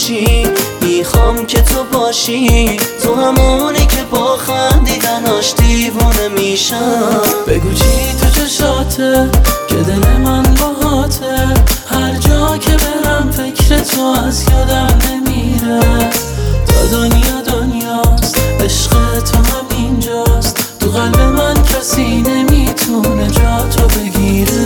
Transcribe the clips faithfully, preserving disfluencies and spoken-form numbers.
باشی، میخوام که تو باشی، تو همونی که با خندیدناش دیوونه میشم. بگو چی تو چشاته که دل من باهاته، هر جا که برم فکر تو از یادم نمیره. تا دنیا دنیاست، عشق تو هم اینجاست، تو قلب من کسی نمیتونه جا تو بگیره.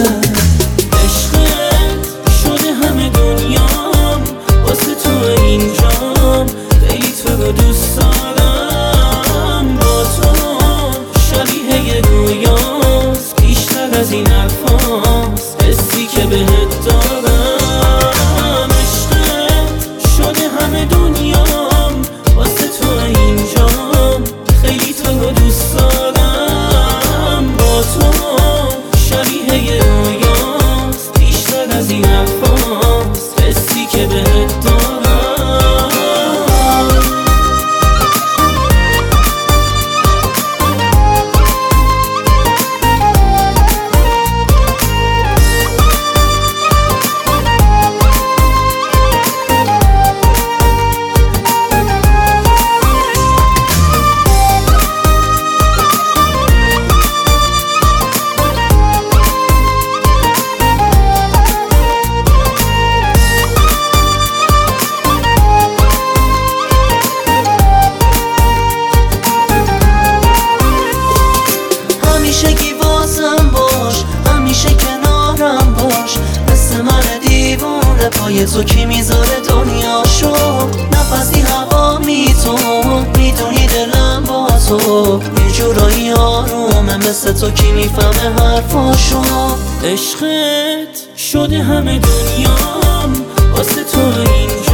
عشقت شده همه دنیام، واسه تو اینجام، خیلی تو رو دوست دارم. با تو شبیه رویاست، بیشتر از این حرفاست، حسی که بهت دارم. عشقت شده همه دنیام، واسه تو اینجام، خیلی تو رو دوست دارم. با تو شبیه رویاست، بیشتر از این حرفاست، حسی که بهت دارم. همیشگی واسم باش، همیشه کنارم باش، مثل من دیوونه پای تو کی میذاره دنیاشو. نفسی هوا می تو، میدونی دلم با تو یه جورایی آرومه، مثل تو کی میفهمه حرفاشو. عشقت شده همه دنیام، واسه تو اینجا